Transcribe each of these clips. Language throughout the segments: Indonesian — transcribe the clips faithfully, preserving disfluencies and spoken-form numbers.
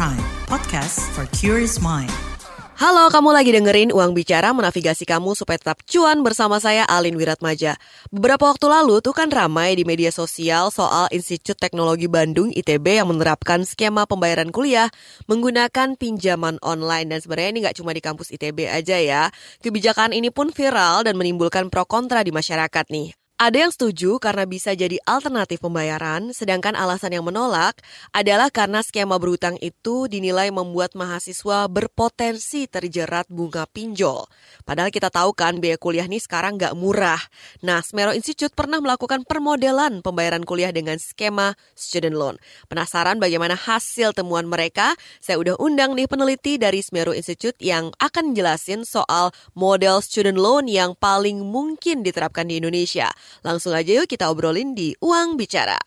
Prime, podcast for curious mind. Halo, kamu lagi dengerin Uang Bicara, menavigasi kamu supaya tetap cuan bersama saya, Alin Wiratmaja. Beberapa waktu lalu tuh kan ramai di media sosial soal Institut Teknologi Bandung I T B yang menerapkan skema pembayaran kuliah menggunakan pinjaman online. Dan sebenarnya ini nggak cuma di kampus I T B aja ya. Kebijakan ini pun viral dan menimbulkan pro kontra di masyarakat nih. Ada yang setuju karena bisa jadi alternatif pembayaran, sedangkan alasan yang menolak adalah karena skema berutang itu dinilai membuat mahasiswa berpotensi terjerat bunga pinjol. Padahal kita tahu kan biaya kuliah nih sekarang nggak murah. Nah, Smero Institute pernah melakukan permodelan pembayaran kuliah dengan skema student loan. Penasaran bagaimana hasil temuan mereka? Saya udah undang nih peneliti dari Smero Institute yang akan jelasin soal model student loan yang paling mungkin diterapkan di Indonesia. Langsung aja yuk kita obrolin di Uang Bicara.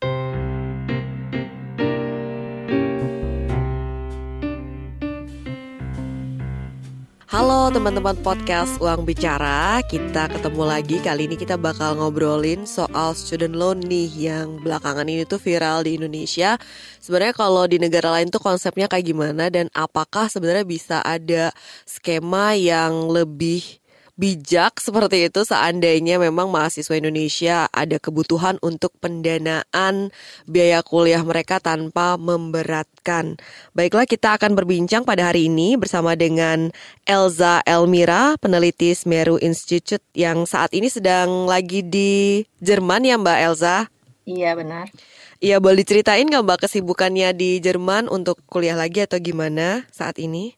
Halo teman-teman podcast Uang Bicara, kita ketemu lagi. Kali ini kita bakal ngobrolin soal student loan nih yang belakangan ini tuh viral di Indonesia. Sebenarnya kalau di negara lain tuh konsepnya kayak gimana dan apakah sebenarnya bisa ada skema yang lebih bijak seperti itu seandainya memang mahasiswa Indonesia ada kebutuhan untuk pendanaan biaya kuliah mereka tanpa memberatkan. Baiklah, kita akan berbincang pada hari ini bersama dengan Elza Elmira, peneliti Smero Institute yang saat ini sedang lagi di Jerman ya Mbak Elza? Iya benar. Iya, boleh diceritain nggak Mbak kesibukannya di Jerman untuk kuliah lagi atau gimana saat ini?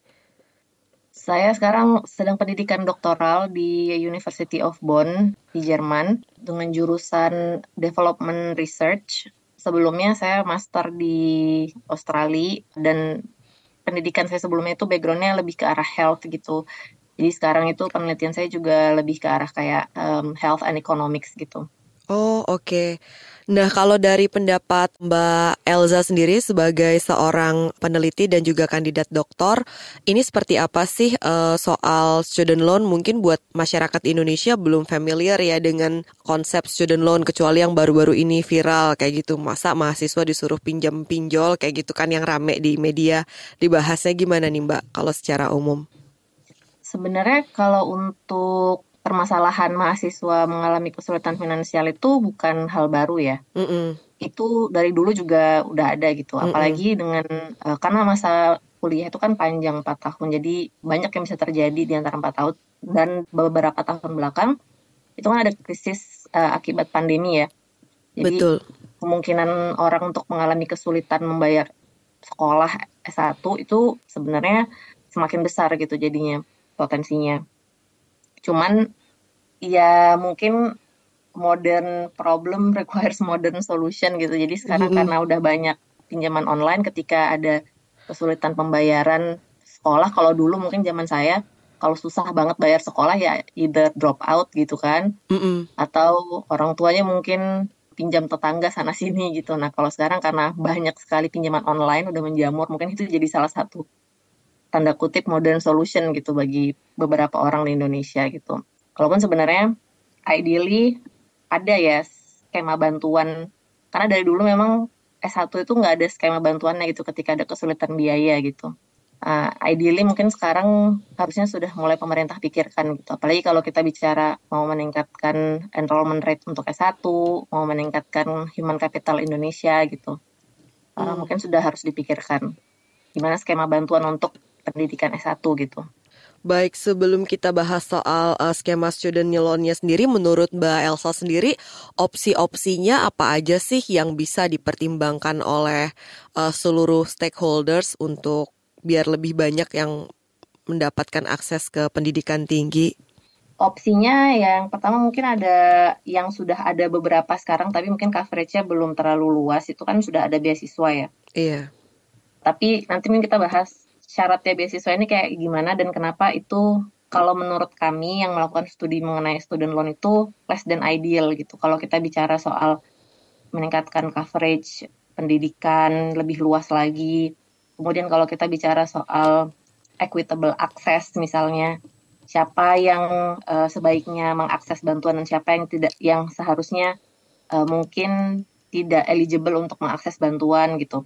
Saya sekarang sedang pendidikan doktoral di University of Bonn di Jerman dengan jurusan Development Research. Sebelumnya saya master di Australia dan pendidikan saya sebelumnya itu background-nya lebih ke arah health gitu. Jadi sekarang itu penelitian saya juga lebih ke arah kayak um, health and economics gitu. Oh, oke. Okay. Nah, kalau dari pendapat Mbak Elza sendiri sebagai seorang peneliti dan juga kandidat doktor, ini seperti apa sih uh, soal student loan? Mungkin buat masyarakat Indonesia belum familiar ya dengan konsep student loan, kecuali yang baru-baru ini viral kayak gitu. Masa mahasiswa disuruh pinjam pinjol kayak gitu kan yang rame di media. Dibahasnya gimana nih Mbak kalau secara umum? Sebenarnya kalau untuk permasalahan mahasiswa mengalami kesulitan finansial itu bukan hal baru ya. Mm-mm. Itu dari dulu juga udah ada gitu. Mm-mm. Apalagi dengan uh, karena masa kuliah itu kan panjang empat tahun. Jadi banyak yang bisa terjadi di antara empat tahun dan beberapa tahun belakang itu kan ada krisis uh, akibat pandemi ya. Jadi betul. Kemungkinan orang untuk mengalami kesulitan membayar sekolah S satu itu sebenarnya semakin besar gitu jadinya potensinya. Cuman ya mungkin modern problem requires modern solution gitu. Jadi sekarang mm-hmm. karena udah banyak pinjaman online ketika ada kesulitan pembayaran sekolah. Kalau dulu mungkin zaman saya kalau susah banget bayar sekolah ya either drop out gitu kan. Mm-hmm. Atau orang tuanya mungkin pinjam tetangga sana sini gitu. Nah kalau sekarang karena banyak sekali pinjaman online udah menjamur, mungkin itu jadi salah satu tanda kutip modern solution gitu bagi beberapa orang di Indonesia gitu. Walaupun sebenarnya ideally ada ya skema bantuan, karena dari dulu memang S satu itu nggak ada skema bantuannya gitu ketika ada kesulitan biaya gitu. Uh, ideally mungkin sekarang harusnya sudah mulai pemerintah pikirkan gitu. Apalagi kalau kita bicara mau meningkatkan enrollment rate untuk S satu, mau meningkatkan human capital Indonesia gitu. Uh, hmm. Mungkin sudah harus dipikirkan gimana skema bantuan untuk pendidikan S satu gitu. Baik, sebelum kita bahas soal uh, skema student loan-nya sendiri, menurut Mbak Elsa sendiri, opsi-opsinya apa aja sih yang bisa dipertimbangkan oleh uh, seluruh stakeholders untuk biar lebih banyak yang mendapatkan akses ke pendidikan tinggi? Opsinya yang pertama mungkin ada yang sudah ada beberapa sekarang, tapi mungkin coverage-nya belum terlalu luas, itu kan sudah ada beasiswa ya. Iya. Tapi nanti mungkin kita bahas syaratnya beasiswa ini kayak gimana dan kenapa itu kalau menurut kami yang melakukan studi mengenai student loan itu less than ideal gitu. Kalau kita bicara soal meningkatkan coverage pendidikan lebih luas lagi. Kemudian kalau kita bicara soal equitable access misalnya, siapa yang uh, sebaiknya mengakses bantuan dan siapa yang tidak, yang seharusnya uh, mungkin tidak eligible untuk mengakses bantuan gitu.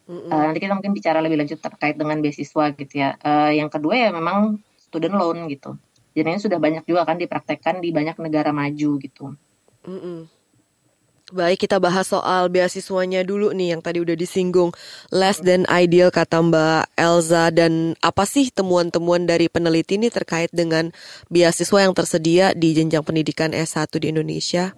Uh, nanti kita mungkin bicara lebih lanjut terkait dengan beasiswa gitu ya. Uh, yang kedua ya memang student loan gitu. Jadi ini sudah banyak juga kan dipraktekkan di banyak negara maju gitu. Mm-mm. Baik, kita bahas soal beasiswanya dulu nih yang tadi udah disinggung. Less than ideal kata Mbak Elza. Dan apa sih temuan-temuan dari peneliti ini terkait dengan beasiswa yang tersedia di jenjang pendidikan S satu di Indonesia?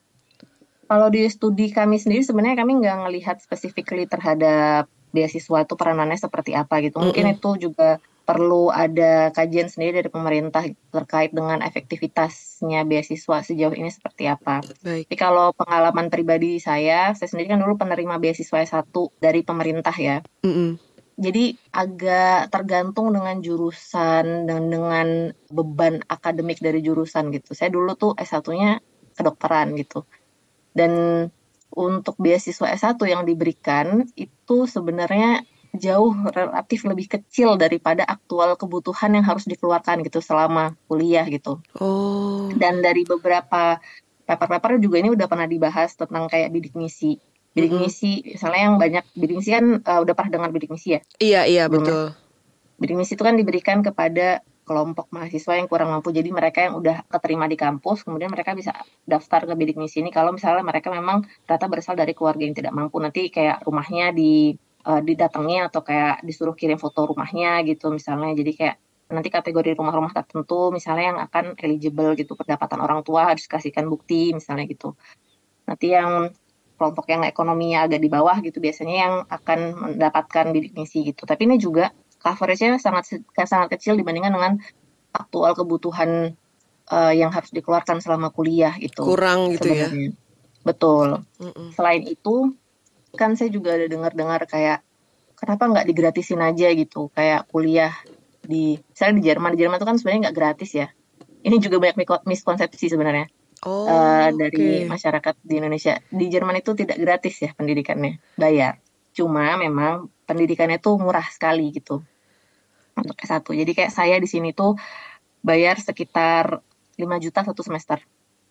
Kalau di studi kami sendiri sebenarnya kami nggak ngelihat specifically terhadap beasiswa itu peranannya seperti apa gitu. Mungkin Mm-mm. itu juga perlu ada kajian sendiri dari pemerintah terkait dengan efektivitasnya beasiswa sejauh ini seperti apa. Baik. Tapi kalau pengalaman pribadi saya, saya sendiri kan dulu penerima beasiswa S satu dari pemerintah ya. Mm-mm. Jadi agak tergantung dengan jurusan dan dengan beban akademik dari jurusan gitu. Saya dulu tuh S satu-nya kedokteran gitu. Dan untuk beasiswa S satu yang diberikan itu sebenarnya jauh relatif lebih kecil daripada aktual kebutuhan yang harus dikeluarkan gitu selama kuliah gitu. Oh. Dan dari beberapa paper-paper juga ini udah pernah dibahas tentang kayak bidik misi. Bidik Mm-mm. misi, misalnya yang banyak, bidik misi kan uh, udah pernah dengar bidik misi ya? Iya, iya, Belum ya? betul. Bidik misi itu kan diberikan kepada kelompok mahasiswa yang kurang mampu. Jadi mereka yang udah keterima di kampus, kemudian mereka bisa daftar ke bidik misi ini kalau misalnya mereka memang ternyata berasal dari keluarga yang tidak mampu. Nanti kayak rumahnya di uh, didatengin atau kayak disuruh kirim foto rumahnya gitu misalnya. Jadi kayak nanti kategori rumah-rumah tertentu misalnya yang akan eligible gitu, pendapatan orang tua harus kasihkan bukti misalnya gitu. Nanti yang kelompok yang ekonominya agak di bawah gitu biasanya yang akan mendapatkan bidik misi gitu. Tapi ini juga coveragenya sangat sangat kecil dibandingkan dengan aktual kebutuhan uh, yang harus dikeluarkan selama kuliah gitu. Kurang gitu sebenarnya. Ya. Betul. Mm-mm. Selain itu, kan saya juga ada dengar-dengar kayak kenapa nggak digratisin aja gitu, kayak kuliah di, misalnya di Jerman. Di Jerman itu kan sebenarnya nggak gratis ya. Ini juga banyak miskonsepsi sebenarnya. Oh, uh, dari okay. masyarakat di Indonesia. Di Jerman itu tidak gratis ya pendidikannya, bayar. Cuma memang pendidikannya tuh murah sekali gitu untuk S satu. Jadi kayak saya di sini tuh bayar sekitar lima juta satu semester.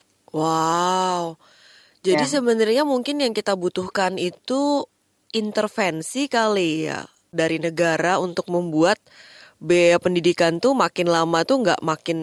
Wow. Jadi Ya. sebenarnya mungkin yang kita butuhkan itu intervensi kali ya dari negara untuk membuat biaya pendidikan tuh makin lama tuh nggak makin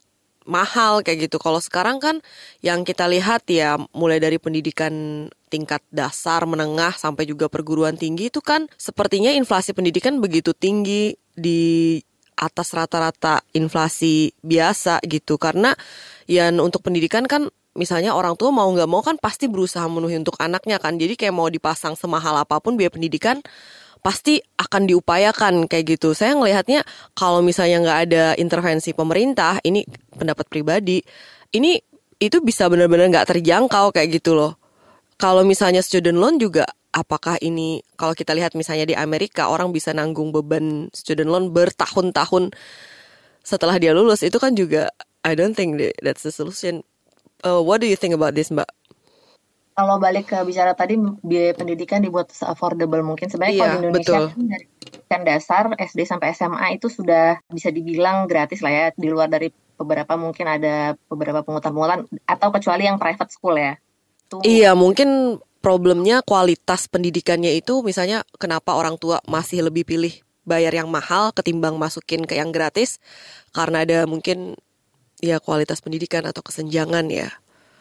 mahal kayak gitu. Kalau sekarang kan yang kita lihat ya mulai dari pendidikan tingkat dasar, menengah sampai juga perguruan tinggi itu kan sepertinya inflasi pendidikan begitu tinggi di atas rata-rata inflasi biasa gitu. Karena ya untuk pendidikan kan misalnya orang tua mau nggak mau kan pasti berusaha memenuhi untuk anaknya kan. Jadi kayak mau dipasang semahal apapun biaya pendidikan pasti akan diupayakan kayak gitu. Saya ngelihatnya kalau misalnya nggak ada intervensi pemerintah, ini pendapat pribadi, ini itu bisa benar-benar nggak terjangkau kayak gitu loh. Kalau misalnya student loan juga, apakah ini kalau kita lihat misalnya di Amerika orang bisa nanggung beban student loan bertahun-tahun setelah dia lulus, itu kan juga I don't think that's the solution. Uh, what do you think about this, Mbak? Kalau balik ke bicara tadi biaya pendidikan dibuat se-affordable mungkin. Sebenarnya iya, kalau di Indonesia betul. kan dari pendidikan dasar S D sampai S M A itu sudah bisa dibilang gratis lah ya. Di luar dari beberapa mungkin ada beberapa pungutan-pungutan atau kecuali yang private school ya. Itu iya, mungkin problemnya kualitas pendidikannya itu misalnya kenapa orang tua masih lebih pilih bayar yang mahal ketimbang masukin ke yang gratis karena ada mungkin ya kualitas pendidikan atau kesenjangan ya.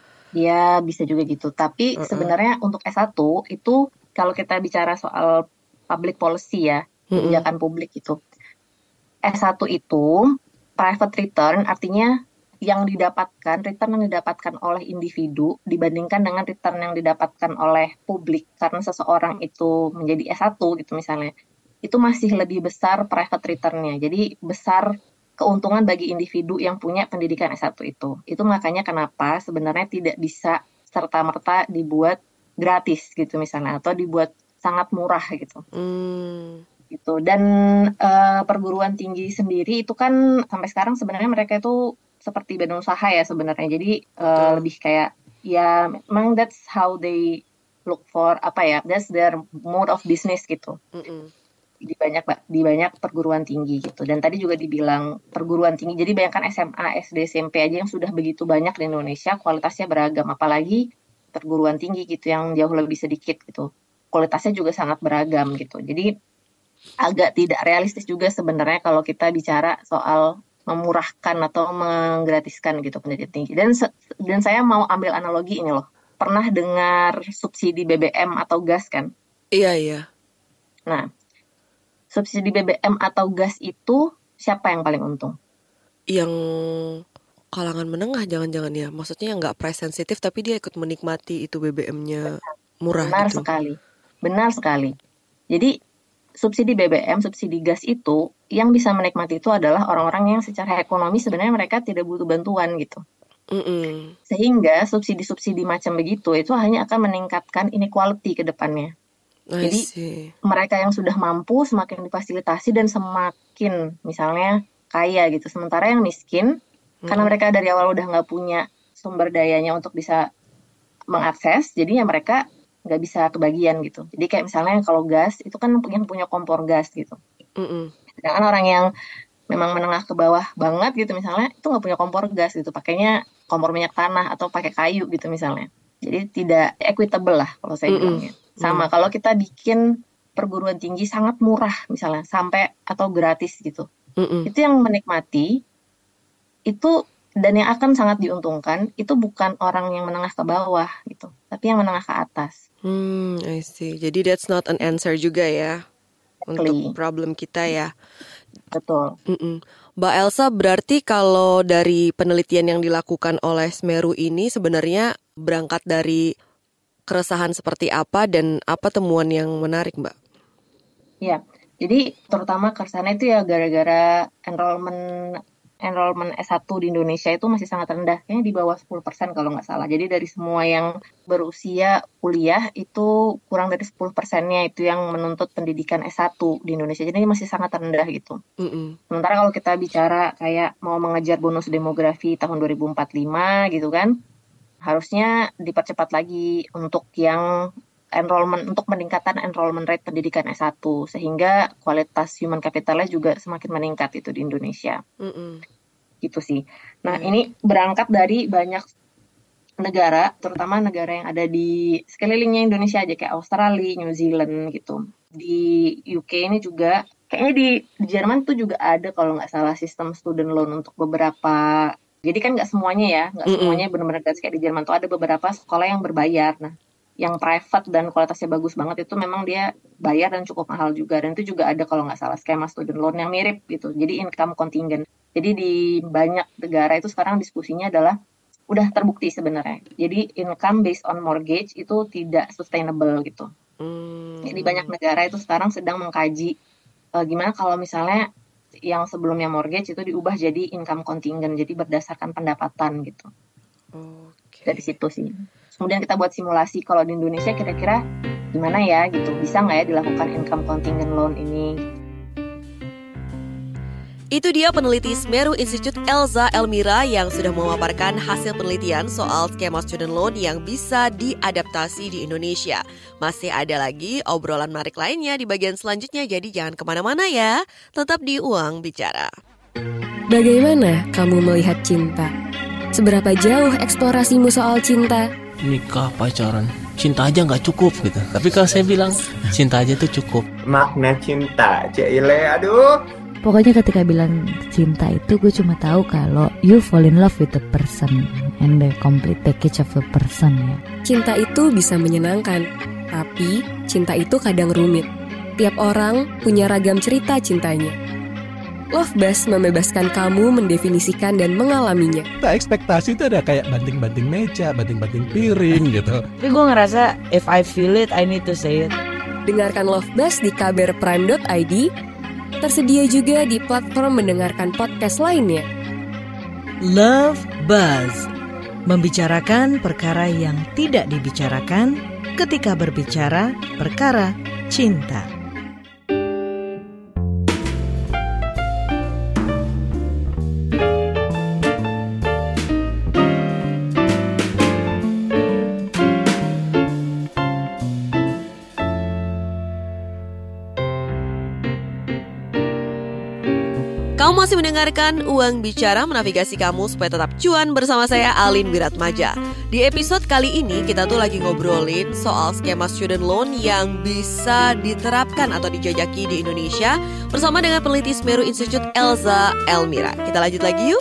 Ya, bisa juga gitu. Tapi uh-uh. sebenarnya untuk S satu itu kalau kita bicara soal public policy ya, kebijakan uh-uh. publik itu. S satu itu private return artinya yang didapatkan, return yang didapatkan oleh individu dibandingkan dengan return yang didapatkan oleh publik. Karena seseorang itu menjadi S satu gitu misalnya, itu masih lebih besar private return-nya. Jadi besar keuntungan bagi individu yang punya pendidikan S satu itu. Itu makanya kenapa sebenarnya tidak bisa serta-merta dibuat gratis gitu misalnya, atau dibuat sangat murah gitu. Hmm. Gitu. Dan uh, perguruan tinggi sendiri itu kan sampai sekarang sebenarnya mereka itu seperti badan usaha ya sebenarnya. Jadi uh, lebih kayak ya memang that's how they look for apa ya, that's their mode of business gitu. Mm-mm. di banyak di banyak perguruan tinggi gitu. Dan tadi juga dibilang perguruan tinggi, jadi bayangkan S M A, S D, S M P aja yang sudah begitu banyak di Indonesia, kualitasnya beragam, apalagi perguruan tinggi gitu yang jauh lebih sedikit gitu. kualitasnya juga sangat beragam gitu. Jadi agak tidak realistis juga sebenarnya kalau kita bicara soal memurahkan atau menggratiskan gitu pendidikan tinggi. Dan dan saya mau ambil analogi ini loh. Pernah dengar subsidi B B M atau gas kan? Iya, iya. Nah, subsidi B B M atau gas itu siapa yang paling untung? Yang kalangan menengah jangan-jangan ya. Maksudnya yang nggak price sensitif tapi dia ikut menikmati itu B B M-nya murah Benar gitu. sekali. Benar sekali. Jadi subsidi B B M, subsidi gas itu yang bisa menikmati itu adalah orang-orang yang secara ekonomi sebenarnya mereka tidak butuh bantuan gitu. Mm-mm. Sehingga subsidi-subsidi macam begitu itu hanya akan meningkatkan inequality ke depannya. I Jadi see. mereka yang sudah mampu semakin difasilitasi dan semakin misalnya kaya gitu. Sementara yang miskin karena mereka dari awal udah nggak punya sumber dayanya untuk bisa mengakses, jadi ya mereka nggak bisa kebagian gitu. Jadi kayak misalnya kalau gas itu kan yang punya kompor gas gitu. Mm-mm. Sedangkan orang yang memang menengah ke bawah banget gitu misalnya itu nggak punya kompor gas gitu, pakainya kompor minyak tanah atau pakai kayu gitu misalnya. Jadi tidak equitable lah kalau saya Mm-mm. bilangnya. Sama kalau kita bikin perguruan tinggi sangat murah misalnya sampai atau gratis gitu. Mm-mm. Itu yang menikmati itu dan yang akan sangat diuntungkan itu bukan orang yang menengah ke bawah gitu, tapi yang menengah ke atas. Hmm, I see. Jadi that's not an answer juga ya Exactly. untuk problem kita ya. Betul. Mm-mm. Mbak Elsa, berarti kalau dari penelitian yang dilakukan oleh Semeru ini sebenarnya berangkat dari keresahan seperti apa dan apa temuan yang menarik, Mbak? Ya, jadi terutama keresahannya itu ya gara-gara enrollment enrollment S satu di Indonesia itu masih sangat rendah, kayaknya di bawah sepuluh persen kalau nggak salah. Jadi dari semua yang berusia kuliah itu kurang dari sepuluh persennya itu yang menuntut pendidikan S satu di Indonesia. Jadi masih sangat rendah gitu. Mm-mm. Sementara kalau kita bicara kayak mau mengejar bonus demografi tahun dua ribu empat puluh lima gitu kan, harusnya dipercepat lagi untuk yang enrollment, untuk peningkatan enrollment rate pendidikan S satu sehingga kualitas human capitalnya juga semakin meningkat itu di Indonesia. Mm-mm. Gitu sih. Nah, Hmm. ini berangkat dari banyak negara, terutama negara yang ada di sekelilingnya Indonesia aja kayak Australia, New Zealand gitu. Di U K ini juga kayaknya di, di Jerman tuh juga ada kalau nggak salah sistem student loan untuk beberapa. Jadi kan nggak semuanya ya, nggak Mm-mm. semuanya benar-benar gratis kayak di Jerman tuh ada beberapa sekolah yang berbayar. Nah, yang private dan kualitasnya bagus banget itu memang dia bayar dan cukup mahal juga. Dan itu juga ada kalau nggak salah skema student loan yang mirip gitu. Jadi income contingent. Jadi di banyak negara itu sekarang diskusinya adalah udah terbukti sebenarnya. Jadi income based on mortgage itu tidak sustainable gitu. Hmm. Jadi banyak negara itu sekarang sedang mengkaji uh, gimana kalau misalnya yang sebelumnya mortgage itu diubah jadi income contingent. Jadi berdasarkan pendapatan gitu. Oke. Dari situ sih. Kemudian kita buat simulasi kalau di Indonesia kira-kira gimana ya gitu. Bisa nggak ya dilakukan income contingent loan ini? Itu dia peneliti Semeru Institute Elza Elmira yang sudah memaparkan hasil penelitian soal skema student loan yang bisa diadaptasi di Indonesia. Masih ada lagi obrolan menarik lainnya di bagian selanjutnya, jadi jangan kemana-mana ya. Tetap di Uang Bicara. Bagaimana kamu melihat cinta? Seberapa jauh eksplorasimu soal cinta? Nikah, pacaran, cinta aja nggak cukup gitu. Tapi kalau saya bilang cinta aja tuh cukup. Makna cinta, Cile, aduh. Pokoknya ketika bilang cinta itu gue cuma tahu kalau you fall in love with the person and the complete package of the person ya. Cinta itu bisa menyenangkan, tapi cinta itu kadang rumit. Tiap orang punya ragam cerita cintanya. Love Buzz membebaskan kamu mendefinisikan dan mengalaminya. Nah, ekspektasi itu ada kayak banting-banting meja, banting-banting piring gitu. Tapi gue ngerasa if I feel it, I need to say it. Dengarkan Love Buzz di k b r prime dot i d. Tersedia juga di platform mendengarkan podcast lainnya. Love Buzz, membicarakan perkara yang tidak dibicarakan ketika berbicara perkara cinta. Kamu masih mendengarkan Uang Bicara, menavigasi kamu supaya tetap cuan bersama saya Alin Wiratmaja. Di episode kali ini kita tuh lagi ngobrolin soal skema student loan yang bisa diterapkan atau dijajaki di Indonesia bersama dengan peneliti Semeru Institute Elza Elmira. Kita lanjut lagi yuk.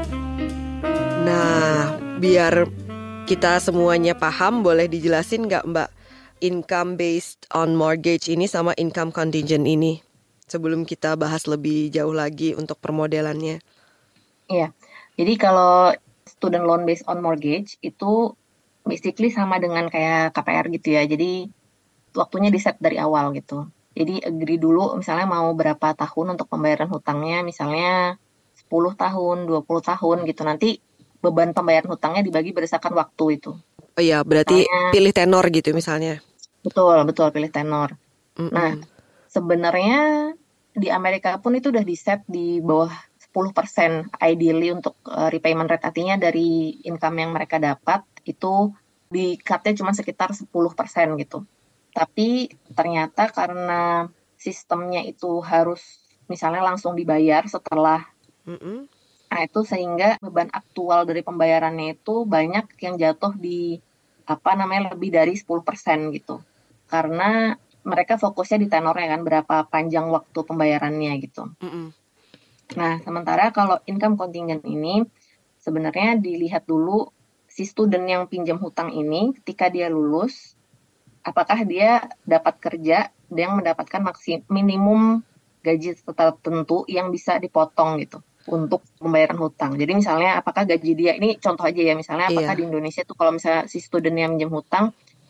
Nah, biar kita semuanya paham, boleh dijelasin nggak Mbak, income based on mortgage ini sama income contingent ini? Sebelum kita bahas lebih jauh lagi untuk permodelannya. Iya, jadi kalau student loan based on mortgage itu basically sama dengan kayak K P R gitu ya. Jadi waktunya di set dari awal gitu. Jadi agree dulu misalnya mau berapa tahun untuk pembayaran hutangnya, misalnya sepuluh tahun, dua puluh tahun gitu. Nanti beban pembayaran hutangnya dibagi berdasarkan waktu itu. Oh iya, berarti misalnya, pilih tenor gitu misalnya. Betul, betul pilih tenor. Mm-mm. Nah, sebenarnya di Amerika pun itu udah di-set di bawah sepuluh persen ideally untuk uh, repayment rate, artinya dari income yang mereka dapat itu di-cut-nya cuma sekitar sepuluh persen gitu. Tapi ternyata karena sistemnya itu harus misalnya langsung dibayar setelah, Mm-mm. nah itu sehingga beban aktual dari pembayarannya itu banyak yang jatuh di apa namanya lebih dari sepuluh persen gitu. Karena mereka fokusnya di tenornya kan, berapa panjang waktu pembayarannya gitu. Mm-mm. Nah, sementara kalau income contingent ini sebenarnya dilihat dulu si student yang pinjam hutang ini ketika dia lulus, apakah dia dapat kerja yang mendapatkan maksim, minimum gaji tertentu yang bisa dipotong gitu untuk pembayaran hutang. Jadi misalnya apakah gaji dia, ini contoh aja ya, misalnya apakah Iya. di Indonesia tuh kalau misalnya si student yang minjem hutang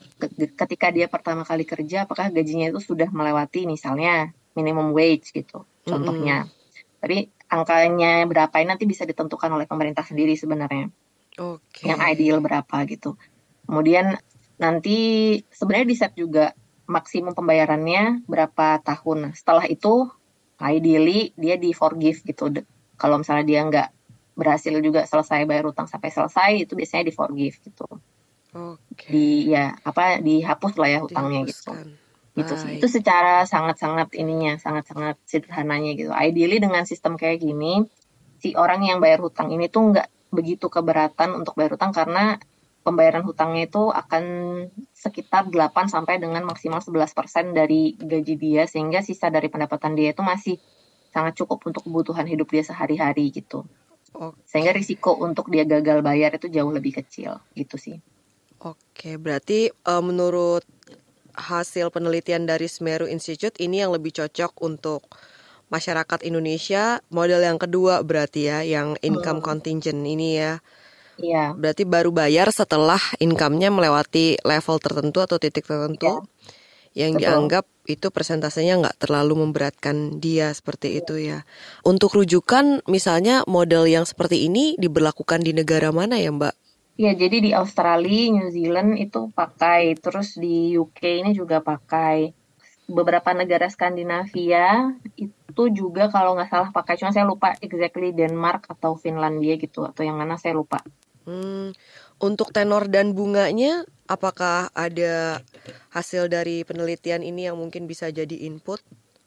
ketika dia pertama kali kerja, apakah gajinya itu sudah melewati misalnya minimum wage gitu, contohnya. Mm-hmm. Tapi angkanya berapa ini nanti bisa ditentukan oleh pemerintah sendiri sebenarnya. Oke. Yang ideal berapa gitu. Kemudian nanti sebenarnya di set juga maksimum pembayarannya berapa tahun. Setelah itu ideally dia di forgive gitu. Kalau misalnya dia nggak berhasil juga selesai bayar utang sampai selesai, itu biasanya di forgive gitu. Oke. Di ya apa dihapus lah ya hutangnya gitu. Gitu sih. Itu secara sangat-sangat ininya, sangat-sangat sederhananya gitu. Ideally dengan sistem kayak gini, si orang yang bayar hutang ini tuh nggak begitu keberatan untuk bayar hutang karena pembayaran hutangnya itu akan sekitar delapan sampai dengan maksimal sebelas persen dari gaji dia, sehingga sisa dari pendapatan dia itu masih sangat cukup untuk kebutuhan hidup dia sehari-hari gitu. Oke. Sehingga risiko untuk dia gagal bayar itu jauh lebih kecil gitu sih. Oke, berarti uh, menurut hasil penelitian dari Semeru Institute ini yang lebih cocok untuk masyarakat Indonesia, model yang kedua berarti ya, yang income Hmm. contingent ini ya. Iya. Berarti baru bayar setelah income-nya melewati level tertentu atau titik tertentu Ya. yang Betul. dianggap itu persentasenya nggak terlalu memberatkan dia seperti itu ya. Untuk rujukan misalnya model yang seperti ini diberlakukan di negara mana ya Mbak? Ya, jadi di Australia, New Zealand itu pakai, terus di U K ini juga pakai. Beberapa negara Skandinavia itu juga kalau nggak salah pakai, cuma saya lupa exactly Denmark atau Finlandia gitu, atau yang mana saya lupa. Hmm, untuk tenor dan bunganya, apakah ada hasil dari penelitian ini yang mungkin bisa jadi input?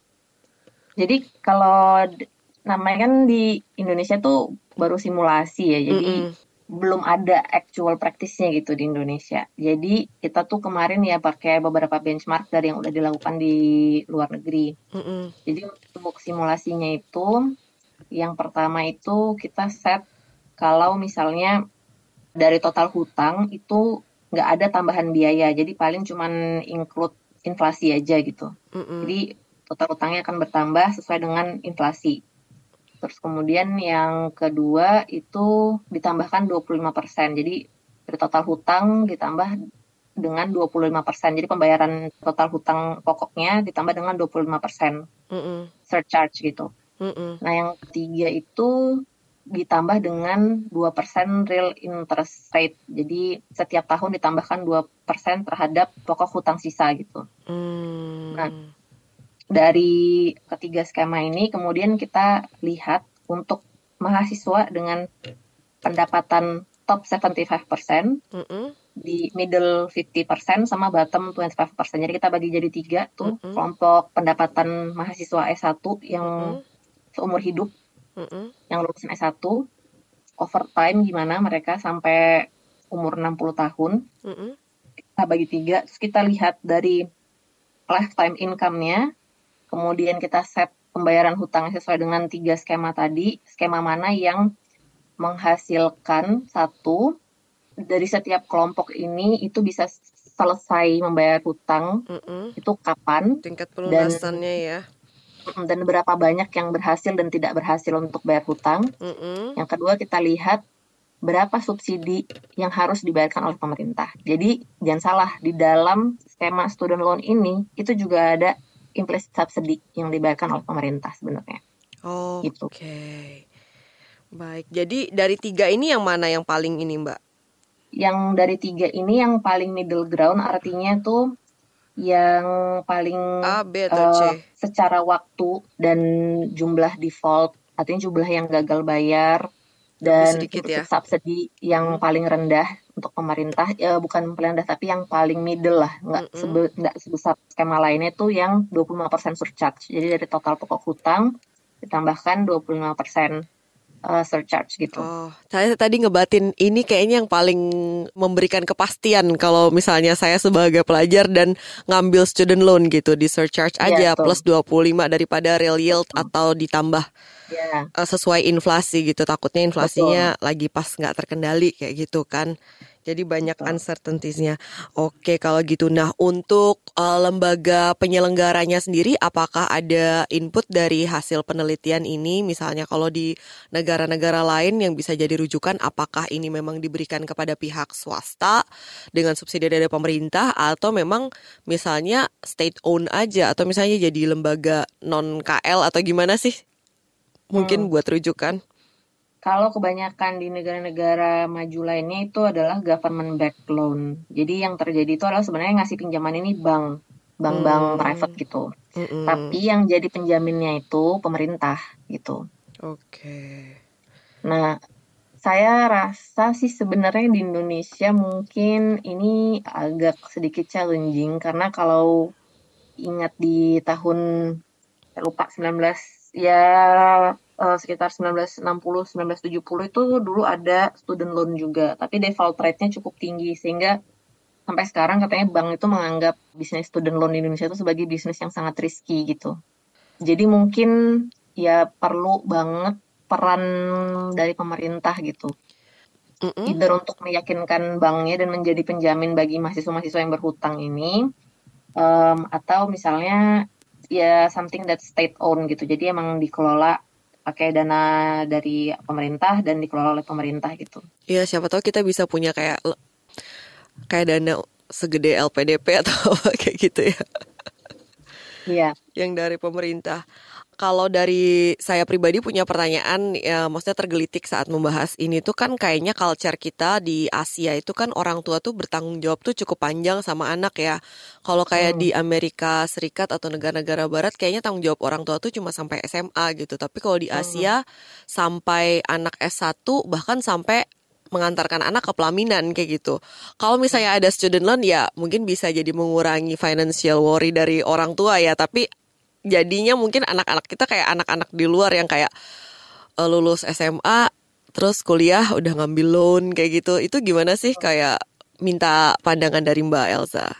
Jadi kalau d- namanya kan di Indonesia tuh baru simulasi ya, jadi Mm-mm. belum ada actual practice-nya gitu di Indonesia. Jadi kita tuh kemarin ya pakai beberapa benchmark dari yang udah dilakukan di luar negeri. Mm-mm. Jadi untuk simulasinya itu, yang pertama itu kita set kalau misalnya dari total hutang itu nggak ada tambahan biaya, jadi paling cuman include inflasi aja gitu. Mm-mm. Jadi total hutangnya akan bertambah sesuai dengan inflasi. Terus kemudian yang kedua itu ditambahkan dua puluh lima persen. Jadi dari total hutang ditambah dengan dua puluh lima persen. Jadi pembayaran total hutang pokoknya ditambah dengan dua puluh lima persen Mm-mm. surcharge gitu. Mm-mm. Nah yang ketiga itu ditambah dengan dua persen real interest rate. Jadi setiap tahun ditambahkan dua persen terhadap pokok hutang sisa gitu. Mm. Nah, dari ketiga skema ini kemudian kita lihat untuk mahasiswa dengan pendapatan top tujuh puluh lima persen, Mm-mm. di middle lima puluh persen, sama bottom dua puluh lima persen. Jadi kita bagi jadi tiga tuh, Mm-mm. kelompok pendapatan mahasiswa S satu yang Mm-mm. seumur hidup Mm-mm. yang lulusan S satu, overtime gimana mereka sampai umur enam puluh tahun. Mm-mm. Kita bagi tiga, terus kita lihat dari lifetime income-nya, kemudian kita set pembayaran hutang sesuai dengan tiga skema tadi, skema mana yang menghasilkan satu, dari setiap kelompok ini itu bisa selesai membayar hutang, Mm-mm. itu kapan, Tingkat pelunasannya ya. dan berapa banyak yang berhasil dan tidak berhasil untuk bayar hutang. Mm-mm. Yang kedua kita lihat berapa subsidi yang harus dibayarkan oleh pemerintah. Jadi jangan salah, di dalam skema student loan ini itu juga ada implicit subsidy yang dibayarkan oleh pemerintah sebenarnya. Oh, Gitu. oke. Baik, jadi dari tiga ini yang mana yang paling ini Mbak? Yang dari tiga ini yang paling middle ground, artinya tuh yang paling A, B, atau C? uh, secara waktu dan jumlah default, artinya jumlah yang gagal bayar, dan sedikit ya? implicit subsidy yang Hmm. paling rendah untuk pemerintah, ya bukan paling rendah tapi yang paling middle lah, nggak Mm-mm. sebe- nggak sebesar skema lainnya tuh yang dua puluh lima persen surcharge. Jadi dari total pokok hutang ditambahkan dua puluh lima persen uh, surcharge gitu. Oh, saya tadi ngebatin ini kayaknya yang paling memberikan kepastian kalau misalnya saya sebagai pelajar dan ngambil student loan gitu, di surcharge aja Iya, betul. plus dua puluh lima daripada real yield atau ditambah Ya, eh, sesuai inflasi gitu. Takutnya inflasinya lagi pas nggak terkendali kayak gitu kan. Jadi banyak Betul. uncertainties-nya. Oke, kalau gitu. Nah, untuk eh, lembaga penyelenggaranya sendiri, apakah ada input dari hasil penelitian ini? Misalnya kalau di negara-negara lain yang bisa jadi rujukan, apakah ini memang diberikan kepada pihak swasta dengan subsidi dari pemerintah, atau memang misalnya state-owned aja, atau misalnya jadi lembaga non-K L atau gimana sih? Mungkin Hmm. buat rujukan. Kalau kebanyakan di negara-negara maju lainnya itu adalah government backed loan. Jadi yang terjadi itu adalah sebenarnya ngasih pinjaman ini bank, bank-bank Hmm. private gitu. Mm-mm. Tapi yang jadi penjaminnya itu pemerintah gitu. Oke. Nah, saya rasa sih sebenarnya di Indonesia mungkin ini agak sedikit challenging, karena kalau ingat di tahun, saya lupa, sembilan belas ya eh, sekitar sembilan belas enam puluh sembilan belas tujuh puluh itu dulu ada student loan juga, tapi default rate-nya cukup tinggi sehingga sampai sekarang katanya bank itu menganggap bisnis student loan di Indonesia itu sebagai bisnis yang sangat risky gitu. Jadi mungkin ya perlu banget peran dari pemerintah gitu. Mm-mm. Either untuk meyakinkan banknya dan menjadi penjamin bagi mahasiswa-mahasiswa yang berhutang ini, um, atau misalnya ya something that state owned gitu. Jadi emang dikelola pakai dana dari pemerintah dan dikelola oleh pemerintah gitu. Iya, siapa tahu kita bisa punya kayak kayak dana segede L P D P atau kayak gitu ya. Iya. Yang dari pemerintah. Kalau dari saya pribadi punya pertanyaan, ya maksudnya tergelitik saat membahas ini tuh kan kayaknya culture kita di Asia itu kan orang tua tuh bertanggung jawab tuh cukup panjang sama anak ya. Kalau kayak Hmm. di Amerika Serikat atau negara-negara Barat kayaknya tanggung jawab orang tua tuh cuma sampai S M A gitu. Tapi kalau di Asia sampai anak S satu bahkan sampai mengantarkan anak ke pelaminan kayak gitu. Kalau misalnya ada student loan ya mungkin bisa jadi mengurangi financial worry dari orang tua ya, tapi jadinya mungkin anak-anak kita kayak anak-anak di luar yang kayak uh, lulus S M A terus kuliah udah ngambil loan kayak gitu. Itu gimana sih, kayak minta pandangan dari Mbak Elza?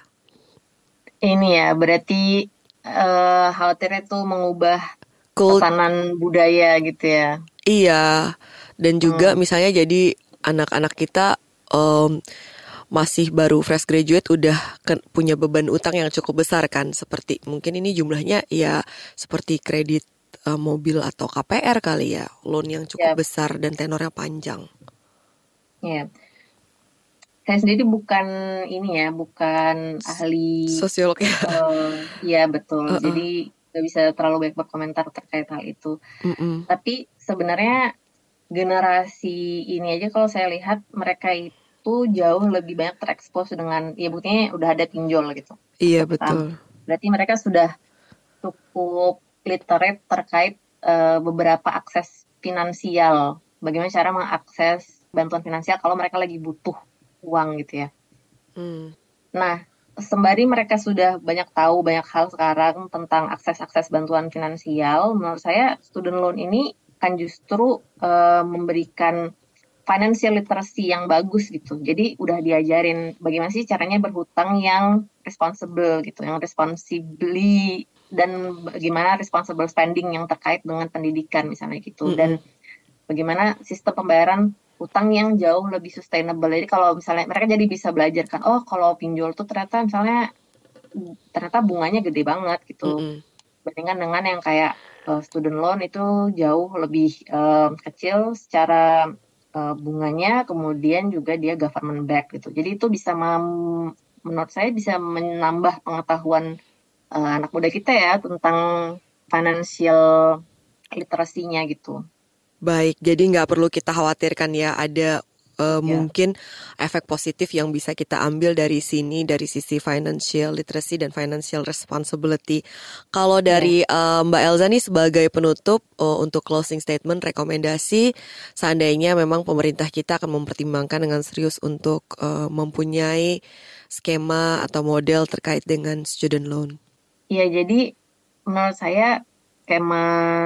Ini ya berarti uh, khawatirnya tuh mengubah Cool. tatanan budaya gitu ya. Iya. Dan juga misalnya jadi anak-anak kita um, masih baru fresh graduate udah ke- punya beban utang yang cukup besar kan, seperti mungkin ini jumlahnya ya seperti kredit uh, mobil atau K P R kali ya, loan yang cukup Yap. besar dan tenornya panjang. Ya. Saya sendiri bukan ini ya, bukan ahli Sosiolog ya. eh, ya betul. Uh-uh. Jadi nggak bisa terlalu banyak berkomentar terkait hal itu. Mm-mm. Tapi sebenarnya generasi ini aja kalau saya lihat mereka itu jauh lebih banyak terekspos dengan, ya buktinya udah ada pinjol gitu. Iya Pertama. betul. Berarti mereka sudah cukup literate terkait eh, beberapa akses finansial. Bagaimana cara mengakses bantuan finansial kalau mereka lagi butuh uang gitu ya. Hmm. Nah, sembari mereka sudah banyak tahu banyak hal sekarang tentang akses-akses bantuan finansial, menurut saya student loan ini akan justru uh, memberikan financial literacy yang bagus gitu. Jadi udah diajarin bagaimana sih caranya berhutang yang responsible gitu, yang responsibly, dan bagaimana responsible spending yang terkait dengan pendidikan misalnya gitu. Mm-hmm. Dan bagaimana sistem pembayaran utang yang jauh lebih sustainable. Jadi kalau misalnya mereka jadi bisa belajar kan, oh kalau pinjol tuh ternyata misalnya ternyata bunganya gede banget gitu. Mm-hmm. Bandingkan dengan yang kayak uh, student loan itu jauh lebih uh, kecil secara uh, bunganya, kemudian juga dia government back gitu. Jadi itu bisa mem- menurut saya bisa menambah pengetahuan uh, anak muda kita ya tentang financial literasinya gitu. Baik, jadi nggak perlu kita khawatirkan ya ada uh, ya. mungkin efek positif yang bisa kita ambil dari sini dari sisi financial literacy dan financial responsibility. Kalau dari ya. uh, Mbak Elza nih sebagai penutup uh, untuk closing statement, rekomendasi seandainya memang pemerintah kita akan mempertimbangkan dengan serius untuk uh, mempunyai skema atau model terkait dengan student loan. Iya, jadi menurut saya skema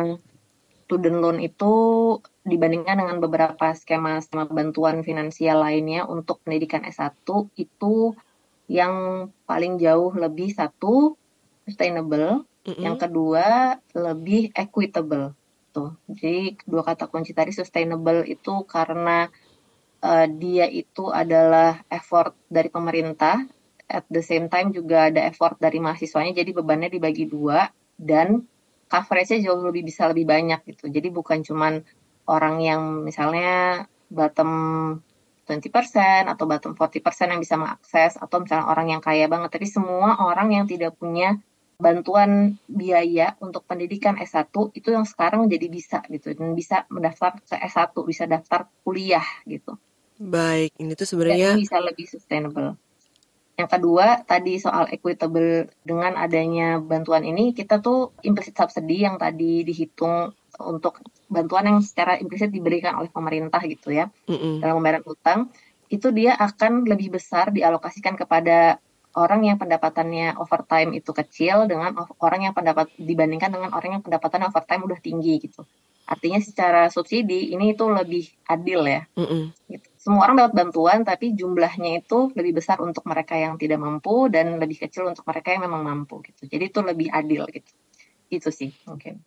student loan itu dibandingkan dengan beberapa skema-skema bantuan finansial lainnya untuk pendidikan S satu itu yang paling jauh lebih satu sustainable, mm-hmm. yang kedua lebih equitable. Tuh. Jadi dua kata kunci tadi sustainable itu karena uh, dia itu adalah effort dari pemerintah, at the same time juga ada effort dari mahasiswanya, jadi bebannya dibagi dua dan coverage-nya jauh lebih bisa lebih banyak gitu. Jadi bukan cuman orang yang misalnya bottom dua puluh persen atau bottom empat puluh persen yang bisa mengakses, atau misalnya orang yang kaya banget, tapi semua orang yang tidak punya bantuan biaya untuk pendidikan S satu itu yang sekarang jadi bisa gitu, dan bisa mendaftar ke S satu, bisa daftar kuliah gitu. Baik, ini tuh sebenarnya bisa lebih sustainable. Yang kedua, tadi soal equitable, dengan adanya bantuan ini, kita tuh implicit subsidy yang tadi dihitung untuk bantuan yang secara implisit diberikan oleh pemerintah gitu ya, mm-hmm. dalam pembayaran utang, itu dia akan lebih besar dialokasikan kepada orang yang pendapatannya overtime itu kecil dengan orang yang pendapat dibandingkan dengan orang yang pendapatannya overtime udah tinggi gitu. Artinya secara subsidi ini itu lebih adil ya. Mm-hmm. Gitu. Semua orang dapat bantuan, tapi jumlahnya itu lebih besar untuk mereka yang tidak mampu dan lebih kecil untuk mereka yang memang mampu gitu. Jadi itu lebih adil gitu. Itu sih mungkin.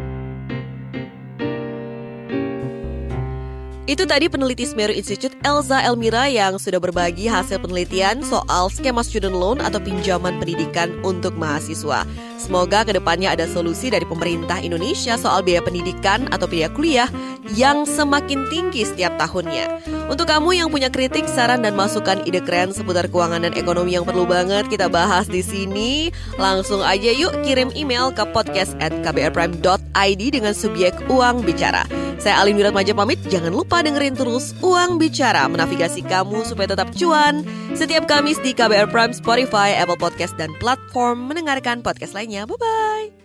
Itu tadi peneliti Semeru Institute Elza Elmira yang sudah berbagi hasil penelitian soal skema student loan atau pinjaman pendidikan untuk mahasiswa. Semoga kedepannya ada solusi dari pemerintah Indonesia soal biaya pendidikan atau biaya kuliah yang semakin tinggi setiap tahunnya. Untuk kamu yang punya kritik, saran, dan masukan ide keren seputar keuangan dan ekonomi yang perlu banget kita bahas di sini, langsung aja yuk kirim email ke podcast at k b r prime dot i d dengan subjek Uang Bicara. Saya Alin Wiratmaja pamit, jangan lupa dengerin terus Uang Bicara, menavigasi kamu supaya tetap cuan. Setiap Kamis di K B R Prime, Spotify, Apple Podcast, dan platform mendengarkan podcast lainnya. Bye-bye.